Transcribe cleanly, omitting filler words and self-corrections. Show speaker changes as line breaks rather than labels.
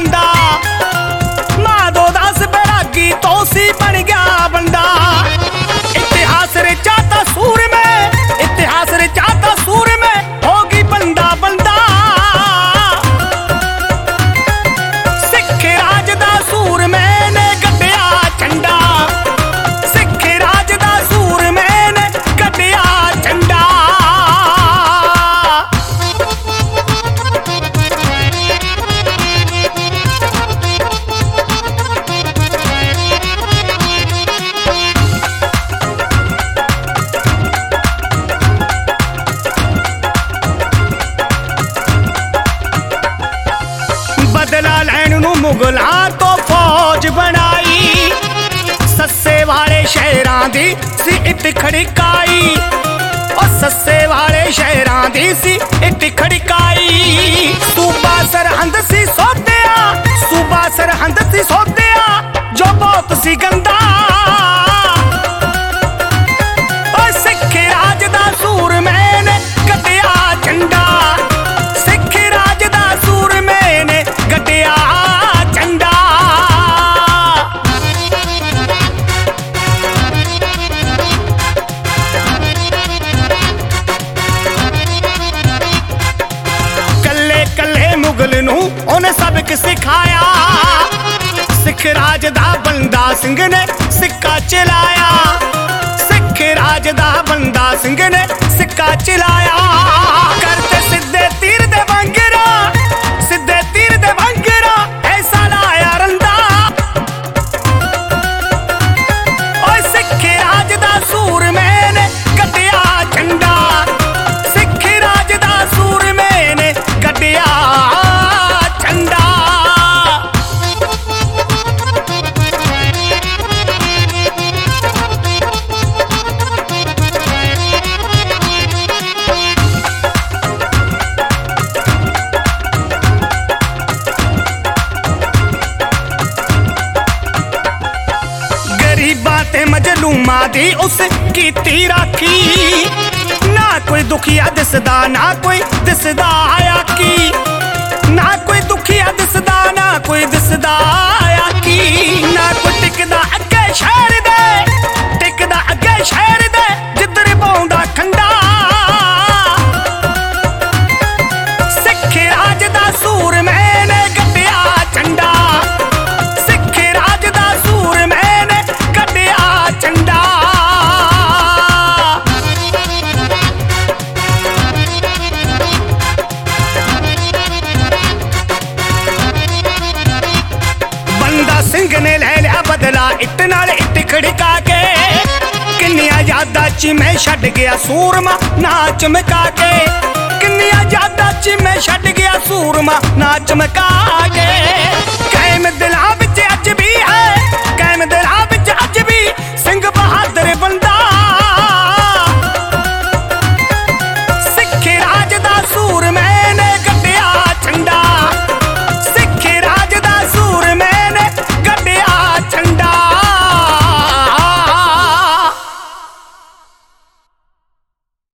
बंदा, माधो दास बैरागी तो सी बन गया बंदा। इतिहास रचाता सूर में, इतिहास रचाता सूर में, होगी बंदा बंदा। सिख राज दा सूर में ने गड्ढिया झंडा, सिख राज दा सूर में ने गड्ढिया झंडा। बदला लैन नू मुगलां तो फौज बनाई, सस्से वाले शहरां दी सी इट खड़काई, ओ सस्से वाले शहरां दी सी इट खड़काई। सूबा सरहंद सी सोधिया, सूबा सरहंद सी सोधिया, जो बहुत सी गंदा। ओ सिख राज दा सूर मैंने गड्ढिया झंडा, सिख राज दा सूर मैंने गड्ढिया झंडा। कल्ले कल्ले मुगल नू उन्हें सबक सिखाया, सिख राज दा बंदा सिंह ने सिक्का चलाया, सिख राज दा बंदा सिंह ने सिक्का चलाया। करते सिद्धे तीर दे वंगरा, सिद्धे तीर दे वंगरा, ऐसा लाया रंदा। ओए सिख राज दा सूर मैंने गड्ढिया झंडा, सिख राज दा सूर मैंने गड्ढिया झंडा। गरीबां ते मजलूमां दी उस कीती राखी, ना कोई दुखिया दिसदा ना कोई दिसदा आया की, ना कोई दुखिया दिसदा ना कोई दिसदा आया की। ना कोई टिकदा अगे शहर दे, टिकदा अगे शहर दे, जिधर पाउंदा खंडा। सिख राज दा सूर मैंने गड्ढिया झंडा, सिख राज दा सूर मैंने गड्ढिया झंडा। बंदा सिंह ने ले लिया बदला इट नाल इट खड़का के, किन्निया यादां च मैं छड्ड गया सूरमा ना चमका के, किन्निया यादां च मैं छड्ड गया सूरमा ना चमका के।